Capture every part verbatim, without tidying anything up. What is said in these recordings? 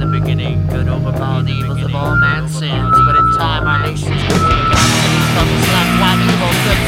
the beginning, good overpowered the evils of all man's sins. But in time, our nations will wake up and become slack while evil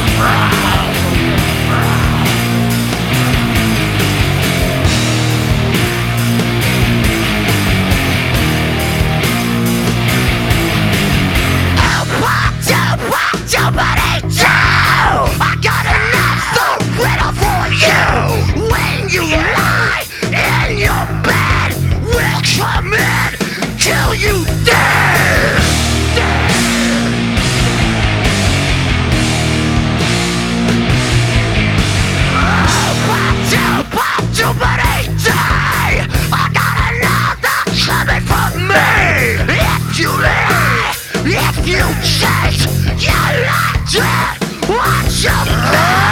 come in, kill you dead! Oh, part two, part two, but eight day! I got another coming for me! If you lie, if you cheat, you're not dead! Watch your face!